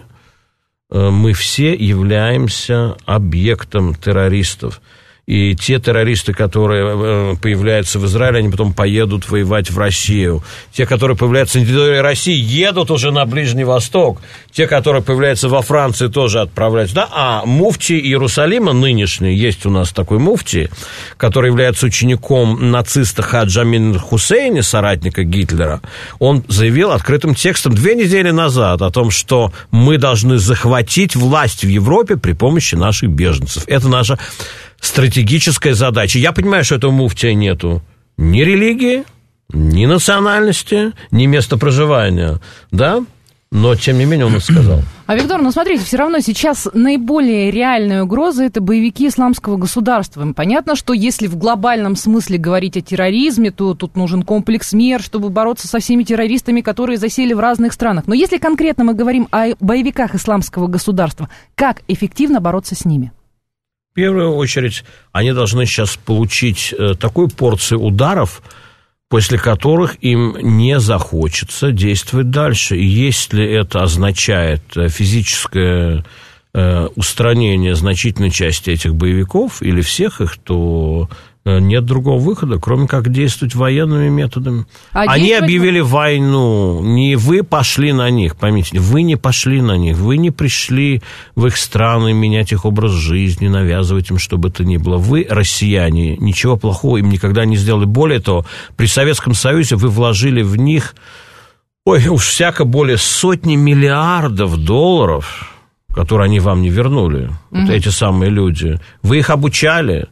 Speaker 4: мы все являемся объектом террористов. И те террористы, которые появляются в Израиле, они потом поедут воевать в Россию. Те, которые появляются на территории России, едут уже на Ближний Восток. Те, которые появляются во Франции, тоже отправляются. Да? А муфти Иерусалима нынешний, есть у нас такой муфти, который является учеником нациста Хаджа Амина Хусейни, соратника Гитлера, он заявил открытым текстом две недели назад о том, что мы должны захватить власть в Европе при помощи наших беженцев. Это наша стратегическая задача. Я понимаю, что этого муфтия нету ни религии, ни национальности, ни места проживания, да? Но, тем не менее, он это сказал.
Speaker 2: А, Виктор, ну, смотрите, все равно сейчас наиболее реальная угроза – это боевики исламского государства. Понятно, что если в глобальном смысле говорить о терроризме, то тут нужен комплекс мер, чтобы бороться со всеми террористами, которые засели в разных странах. Но если конкретно мы говорим о боевиках исламского государства, как эффективно бороться с ними?
Speaker 4: В первую очередь, они должны сейчас получить э, такую порцию ударов, после которых им не захочется действовать дальше. И если это означает физическое э, устранение значительной части этих боевиков или всех их, то нет другого выхода, кроме как действовать военными методами. А Они действовать... объявили войну, не вы пошли на них, поймите, вы не пошли на них, вы не пришли в их страны менять их образ жизни, навязывать им, что бы то ни было. Вы, россияне, ничего плохого им никогда не сделали. Более того, при Советском Союзе вы вложили в них, ой, уж всяко более сотни миллиардов долларов, которые они вам не вернули, mm-hmm. вот эти самые люди. Вы их обучали.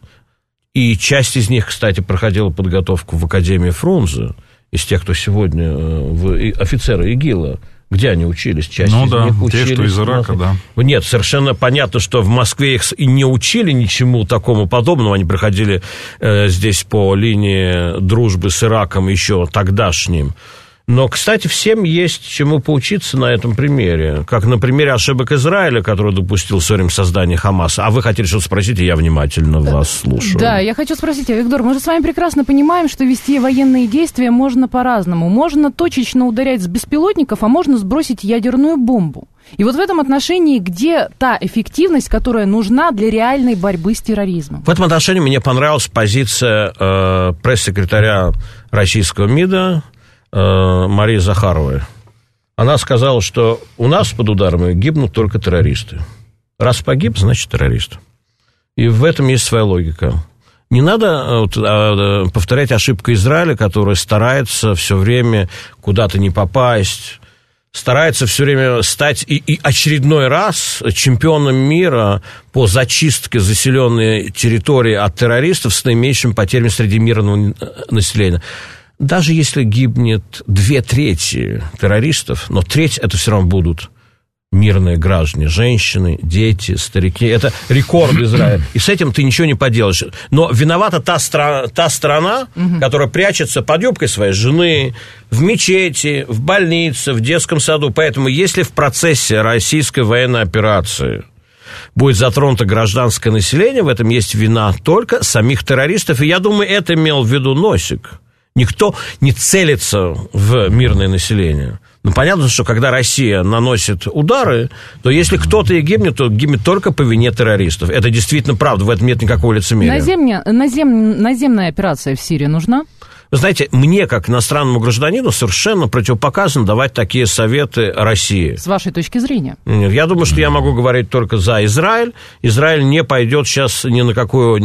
Speaker 4: И часть из них, кстати, проходила подготовку в Академии Фрунзе, из тех, кто сегодня в, офицеры ИГИЛа. Где они учились? Часть
Speaker 3: ну
Speaker 4: из
Speaker 3: да,
Speaker 4: них учились.
Speaker 3: Те, что из Ирака, да.
Speaker 4: Нет, совершенно понятно, что в Москве их и не учили ничему такому подобному. Они проходили э, здесь по линии дружбы с Ираком еще тогдашним. Но, кстати, всем есть чему поучиться на этом примере. Как на примере ошибок Израиля, который допустил в свое время создание Хамаса. А вы хотели что-то спросить, и я внимательно вас слушаю.
Speaker 2: Да, я хочу спросить, Виктор, мы же с вами прекрасно понимаем, что вести военные действия можно по-разному. Можно точечно ударять с беспилотников, а можно сбросить ядерную бомбу. И вот в этом отношении где та эффективность, которая нужна для реальной борьбы с терроризмом?
Speaker 4: В этом отношении мне понравилась позиция э, пресс-секретаря российского МИДа Марии Захаровой. Она сказала, что у нас под ударами гибнут только террористы. Раз погиб, значит террорист. И в этом есть своя логика. Не надо вот, повторять ошибку Израиля, который старается все время куда-то не попасть, старается все время стать и, и очередной раз чемпионом мира по зачистке заселенной территории от террористов с наименьшими потерями среди мирного населения. даже если гибнет две трети террористов, но треть это все равно будут мирные граждане, женщины, дети, старики. Это рекорд Израиля. И с этим ты ничего не поделаешь. Но виновата та, стра- та страна, угу. которая прячется под юбкой своей жены, в мечети, в больнице, в детском саду. Поэтому если в процессе российской военной операции будет затронуто гражданское население, в этом есть вина только самих террористов. И я думаю, это имел в виду Носик. Никто не целится в мирное население. Ну, понятно, что когда Россия наносит удары, то если кто-то и гибнет, то гибнет только по вине террористов. Это действительно правда, в этом нет никакого лицемерия.
Speaker 2: Наземня, назем, наземная операция в Сирии нужна?
Speaker 4: Вы знаете, мне, как иностранному гражданину, совершенно противопоказано давать такие советы России.
Speaker 2: С вашей точки зрения?
Speaker 4: Нет, я думаю, что я могу говорить только за Израиль. Израиль не пойдет сейчас ни на какую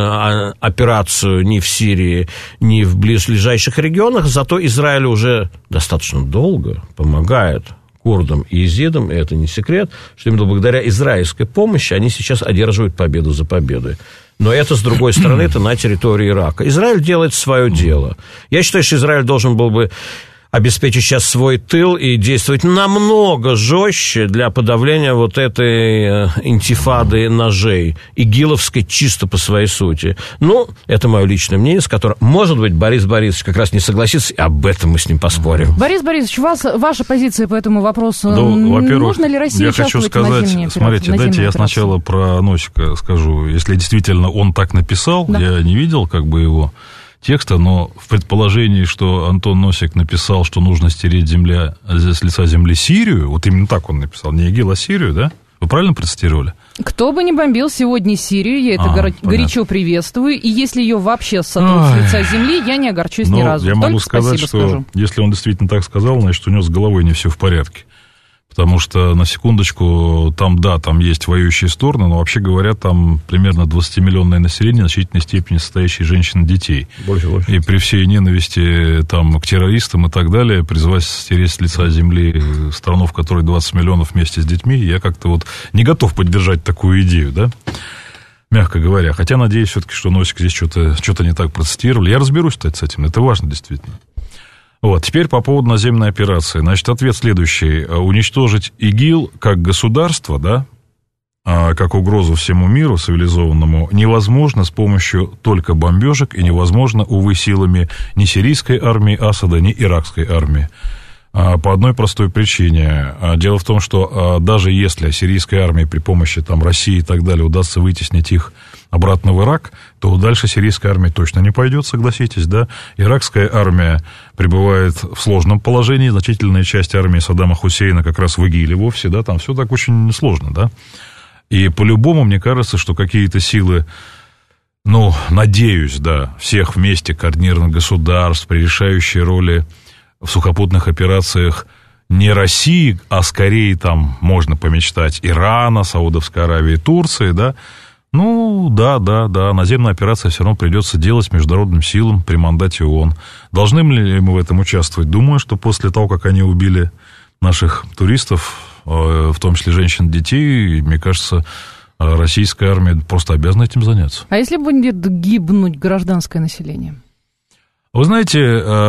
Speaker 4: операцию ни в Сирии, ни в близлежащих регионах, зато Израиль уже достаточно долго помогает курдам и езидам, и это не секрет, что именно благодаря израильской помощи они сейчас одерживают победу за победой. Но это, с другой стороны, это на территории Ирака. Израиль делает свое дело. Я считаю, что Израиль должен был бы обеспечить сейчас свой тыл и действовать намного жестче для подавления вот этой интифады ножей, игиловской чисто по своей сути. Ну, это мое личное мнение, с которым, может быть, Борис Борисович как раз не согласится, и об этом мы с ним поспорим.
Speaker 2: Борис Борисович, вас, ваша позиция по этому вопросу,
Speaker 3: ну, во-первых,
Speaker 2: можно ли России
Speaker 3: я хочу сказать, смотрите, дайте я сначала про Носика скажу. Если действительно он так написал, да. Я не видел как бы его текста, но в предположении, что Антон Носик написал, что нужно стереть земля, с лица земли Сирию, вот именно так он написал, не ИГИЛ, а Сирию, да? Вы правильно процитировали?
Speaker 2: Кто бы ни бомбил сегодня Сирию, я это а, горо- горячо приветствую, и если ее вообще сотрут с лица земли, я не огорчусь
Speaker 3: ну,
Speaker 2: ни разу.
Speaker 3: Я
Speaker 2: Только
Speaker 3: могу сказать, что
Speaker 2: скажу.
Speaker 3: Если он действительно так сказал, значит, у него с головой не все в порядке. Потому что, на секундочку, там, да, там есть воюющие стороны, но, вообще говоря, там примерно двадцатимиллионное население, в значительной степени состоящее из женщин и детей.
Speaker 4: Больше, больше.
Speaker 3: И при всей ненависти там, к террористам и так далее, призывать стереть с лица земли страну, в которой двадцать миллионов вместе с детьми, я как-то вот не готов поддержать такую идею, да, мягко говоря. Хотя, надеюсь, все-таки, что Носик здесь что-то, что-то не так процитировали. Я разберусь, кстати, с этим, это важно, действительно. Вот, теперь по поводу наземной операции. Значит, ответ следующий. Уничтожить ИГИЛ как государство, да, как угрозу всему миру цивилизованному, невозможно с помощью только бомбежек и невозможно, увы, силами ни сирийской армии Асада, ни иракской армии. По одной простой причине. Дело в том, что даже если сирийской армии при помощи там, России и так далее удастся вытеснить их обратно в Ирак, то дальше сирийская армия точно не пойдет, согласитесь, да? Иракская армия пребывает в сложном положении, значительная часть армии Саддама Хусейна как раз в ИГИЛе вовсе, да, там все так очень сложно, да? И по-любому, мне кажется, что какие-то силы, ну, надеюсь, да, всех вместе координированных государств при решающей роли в сухопутных операциях не России, а скорее там можно помечтать Ирана, Саудовской Аравии, Турции, да, ну, да, да, да, наземная операция все равно придется делать международным силам при мандате ООН. Должны ли мы в этом участвовать? Думаю, что после того, как они убили наших туристов, в том числе женщин и детей, мне кажется, российская армия просто обязана этим заняться.
Speaker 2: А если будет гибнуть гражданское население?
Speaker 3: Вы знаете,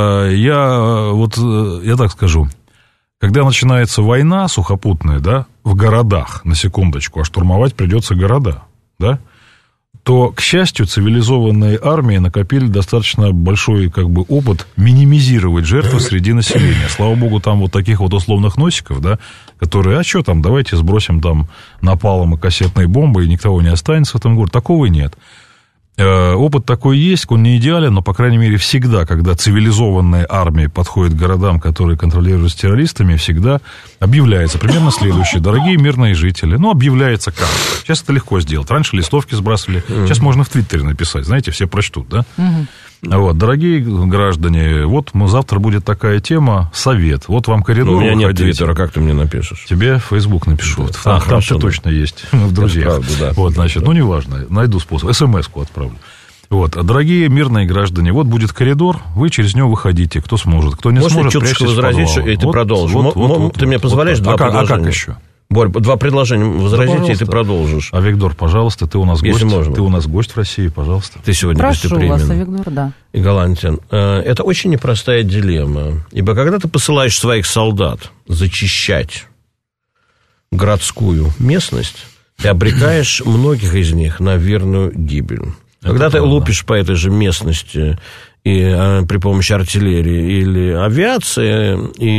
Speaker 3: я вот, я так скажу, когда начинается война сухопутная, да, в городах, на секундочку, а штурмовать придется города, да, то, к счастью, цивилизованные армии накопили достаточно большой, как бы, опыт минимизировать жертвы среди населения. Слава богу, там вот таких вот условных носиков, да, которые, а что там, давайте сбросим там напалм и кассетные бомбы, и никого не останется в этом городе. Такого нет. Опыт такой есть, он не идеален, но, по крайней мере, всегда, когда цивилизованная армия подходит к городам, которые контролируются террористами, всегда объявляется примерно следующее. Дорогие мирные жители, ну, объявляется как? Сейчас это легко сделать. Раньше листовки сбрасывали, сейчас можно в Твиттере написать, знаете, все прочтут, да? Вот, дорогие граждане, вот мы, завтра будет такая тема, совет, вот вам коридор.
Speaker 4: У меня
Speaker 3: выходите.
Speaker 4: Нет Твиттера, как ты мне напишешь?
Speaker 3: Тебе в Facebook напишу. Вот,
Speaker 4: а,
Speaker 3: там
Speaker 4: хорошо,
Speaker 3: ты
Speaker 4: да.
Speaker 3: точно есть в друзьях.
Speaker 4: Правда, да.
Speaker 3: Вот, значит, ну, неважно, найду способ, смс-ку отправлю. Вот, дорогие мирные граждане, вот будет коридор, вы через него выходите, кто сможет, кто не
Speaker 4: Можно
Speaker 3: сможет,
Speaker 4: прячьтесь в подвал. Можно чуточку возразить, и ты
Speaker 3: вот,
Speaker 4: продолжишь.
Speaker 3: Вот, вот, вот,
Speaker 4: ты мне
Speaker 3: вот,
Speaker 4: позволяешь
Speaker 3: вот,
Speaker 4: два
Speaker 3: а,
Speaker 4: предложения?
Speaker 3: А как еще?
Speaker 4: Борь, два предложения возразите, да, и ты продолжишь.
Speaker 3: Авигдор, пожалуйста, ты у нас
Speaker 4: Если
Speaker 3: гость.
Speaker 4: можно.
Speaker 3: Ты у нас гость в России, пожалуйста.
Speaker 4: Ты сегодня
Speaker 2: Прошу
Speaker 4: гостеприимен.
Speaker 2: вас, Авигдор, да.
Speaker 4: И галантен. Это очень непростая дилемма. Ибо когда ты посылаешь своих солдат зачищать городскую местность, ты обрекаешь многих из них на верную гибель. Это когда правда. Ты лупишь по этой же местности и, а, при помощи артиллерии или авиации,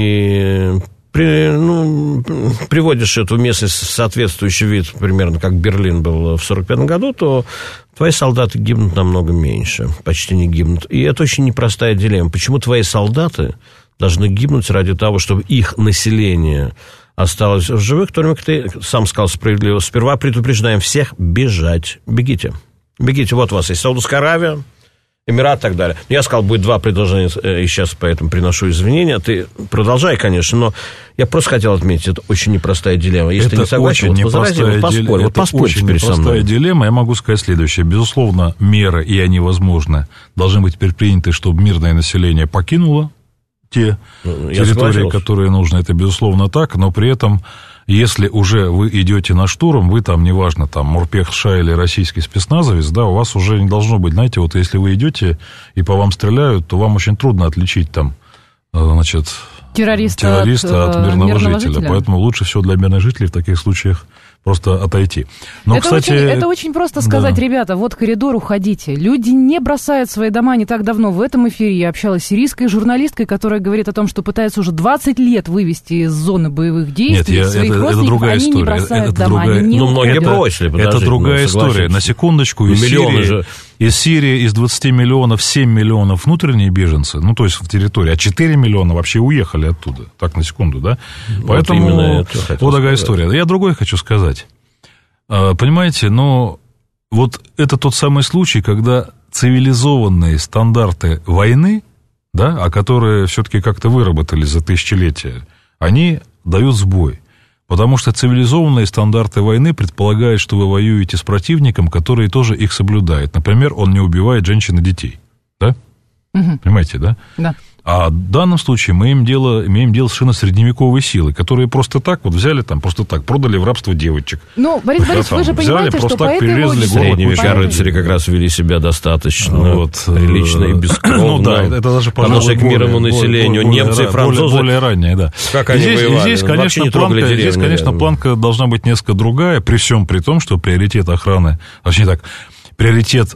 Speaker 4: и при, ну, приводишь эту местность в соответствующий вид, примерно как Берлин был в сорок пятом году, то твои солдаты гибнут намного меньше, почти не гибнут. И это очень непростая дилемма. Почему твои солдаты должны гибнуть ради того, чтобы их население осталось в живых? Только ты сам сказал справедливо. Сперва предупреждаем всех бежать. Бегите. Бегите. Вот у вас есть Саудовская Аравия, Эмират и так далее. Я сказал, будет два предложения, и сейчас поэтому приношу извинения. Ты продолжай, конечно, но я просто хотел отметить, это очень непростая дилемма. Если это ты не согласен, вот возрази, вот поспорь, вот поспорь теперь со мной.
Speaker 3: Непростая дилемма, я могу сказать следующее. Безусловно, меры, и они возможны, должны быть предприняты, чтобы мирное население покинуло те ну, территории, которые нужны. Это, безусловно, так, но при этом... Если уже вы идете на штурм, вы там, неважно, там, Морпех-Ша или российский спецназовец, да, у вас уже не должно быть, знаете, вот если вы идете и по вам стреляют, то вам очень трудно отличить там, значит, террориста, террориста от, от мирного, мирного жителя. жителя. Поэтому лучше всего для мирных жителей в таких случаях просто отойти. Но,
Speaker 2: это,
Speaker 3: кстати,
Speaker 2: очень, это очень просто сказать, да. Ребята, вот коридор, уходите. Люди не бросают свои дома не так давно. В этом эфире я общалась с сирийской журналисткой, которая говорит о том, что пытается уже двадцать лет вывести из зоны боевых действий Нет, я, своих
Speaker 3: это,
Speaker 2: родственников.
Speaker 3: Это другая
Speaker 2: они
Speaker 3: история.
Speaker 2: не бросают
Speaker 3: это
Speaker 2: дома,
Speaker 3: другая...
Speaker 2: они не
Speaker 4: Ну, многие
Speaker 2: уходят.
Speaker 4: бросили,
Speaker 3: Это другая ну, история. На секундочку, из Сирии,
Speaker 4: же...
Speaker 3: из Сирии из двадцати миллионов семь миллионов внутренние беженцы, ну, то есть в территории, а четыре миллиона вообще уехали оттуда. Так, на секунду, да? Вот поэтому вот такая история. Я другой хочу сказать. Понимаете, но вот это тот самый случай, когда цивилизованные стандарты войны, да, а которые все-таки как-то выработали за тысячелетия, они дают сбой. Потому что цивилизованные стандарты войны предполагают, что вы воюете с противником, который тоже их соблюдает. Например, он не убивает женщин и детей. Да? Угу. Понимаете, да?
Speaker 2: Да.
Speaker 3: А в данном случае мы имеем дело, имеем дело совершенно средневековой силой, которые просто так вот взяли, там, просто так, продали в рабство девочек.
Speaker 2: Ну, Борис Борисович, да, вы же понимаете, что по этой логике...
Speaker 4: Средние века рыцари как раз вели себя достаточно вот, прилично и бескровно.
Speaker 3: Ну да, это даже,
Speaker 4: пожалуй, к мирному населению.
Speaker 3: Более,
Speaker 4: Немцы и французы...
Speaker 3: Более, более ранее, да.
Speaker 4: Как они
Speaker 3: здесь,
Speaker 4: воевали?
Speaker 3: Здесь, конечно, планка, здесь, конечно, планка должна быть несколько другая, при всем при том, что приоритет охраны, точнее так, приоритет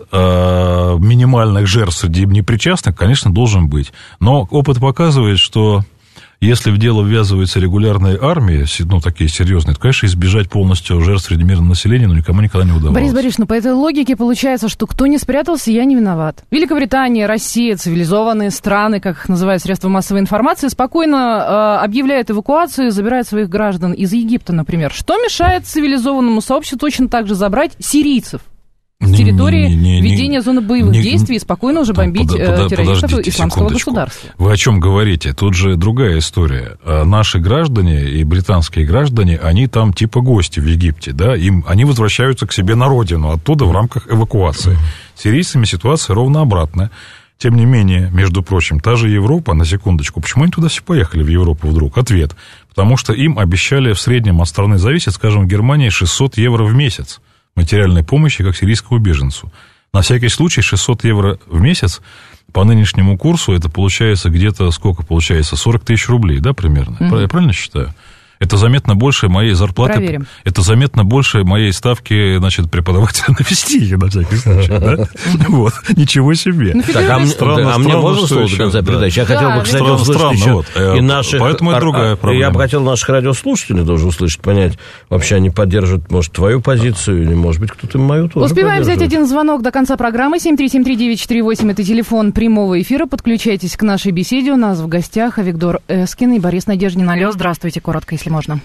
Speaker 3: э, минимальных жертв среди непричастных, конечно, должен быть. Но опыт показывает, что если в дело ввязываются регулярные армии, ну, такие серьезные, то, конечно, избежать полностью жертв среди мирного населения, ну, никому никогда не удавалось.
Speaker 2: Борис Борисович, ну, по этой логике получается, что кто не спрятался, я не виноват. Великобритания, Россия, цивилизованные страны, как их называют средства массовой информации, спокойно э, объявляют эвакуацию, забирают своих граждан из Египта, например. Что мешает цивилизованному сообществу точно так же забрать сирийцев с территории не, не, не, ведения зоны боевых не, действий и спокойно уже бомбить под, под, террористов исламского государства.
Speaker 3: Вы о чем говорите? Тут же другая история. Наши граждане и британские граждане, они там типа гости в Египте, да, им, они возвращаются к себе на родину, оттуда в рамках эвакуации. С сирийцами ситуация ровно обратная. Тем не менее, между прочим, та же Европа, на секундочку, почему они туда все поехали, в Европу вдруг? Ответ. Потому что им обещали в среднем от страны зависит, скажем, в Германии шестьсот евро в месяц материальной помощи как сирийскому беженцу. На всякий случай шестьсот евро в месяц по нынешнему курсу это получается где-то, сколько получается, сорок тысяч рублей, да, примерно? Mm-hmm. Я правильно считаю? Это заметно больше моей зарплаты.
Speaker 2: Проверим.
Speaker 3: Это заметно больше моей ставки, значит, преподавателя на физтехе, на всякий случай, да? Вот, ничего себе.
Speaker 4: Так, а мне можно слово до конца передачи? Я хотел бы, кстати, услышать еще и наших...
Speaker 3: Поэтому это другая проблема.
Speaker 4: Я бы хотел наших радиослушателей тоже услышать, понять, вообще они поддержат, может, твою позицию, или, может быть, кто-то мою тоже
Speaker 2: Успеваем взять один звонок до конца программы. семь три семь три девять четыре восемь, это телефон прямого эфира. Подключайтесь к нашей беседе. У нас в гостях Авигдор Эскин и Борис Надеждин. Алло, здравствуйте, коротко, если можно.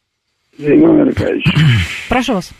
Speaker 5: Зиновий Аркадьевич.
Speaker 2: Прошу вас.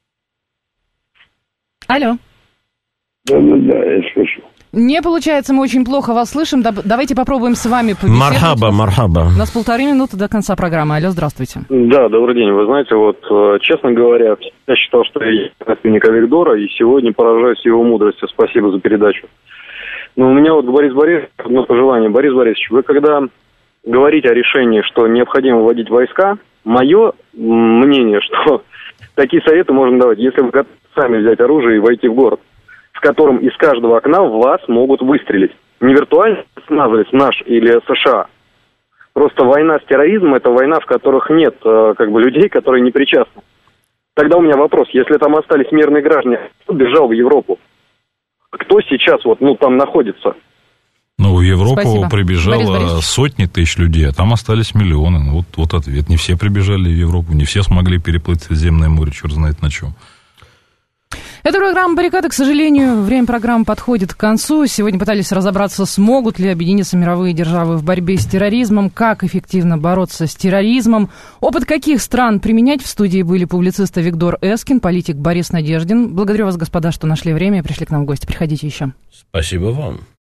Speaker 2: Алло.
Speaker 5: Да-да-да, я слышу.
Speaker 2: Не получается, мы очень плохо вас слышим. Давайте попробуем с вами побеседовать.
Speaker 4: Мархаба, мархаба.
Speaker 2: У нас полторы минуты до конца программы. Алло, здравствуйте.
Speaker 6: Да, добрый день. Вы знаете, вот, честно говоря, я считал, что я родственник Авигдора, и сегодня поражаюсь его мудростью. Спасибо за передачу. Но у меня вот, Борис Борисович, одно пожелание. Борис Борисович, вы когда говорите о решении, что необходимо вводить войска Мое мнение, что такие советы можно давать, если вы готовы сами взять оружие и войти в город, в котором из каждого окна в вас могут выстрелить. Не виртуальный спецназовец наш или США. Просто война с терроризмом – это война, в которых нет как бы людей, которые не причастны. Тогда у меня вопрос, если там остались мирные граждане, кто бежал в Европу? Кто сейчас вот, ну, там находится?
Speaker 3: Ну, в Европу
Speaker 2: Спасибо.
Speaker 3: прибежало сотни тысяч людей, а там остались миллионы. Ну, вот, вот ответ. Не все прибежали в Европу, не все смогли переплыть Средиземное море, черт знает на чем.
Speaker 2: Эта программа «Баррикады», к сожалению, время программы подходит к концу. Сегодня пытались разобраться, смогут ли объединиться мировые державы в борьбе с терроризмом, как эффективно бороться с терроризмом, опыт каких стран применять. В студии были публицист Авигдор Эскин, политик Борис Надеждин. Благодарю вас, господа, что нашли время и пришли к нам в гости. Приходите еще.
Speaker 4: Спасибо вам.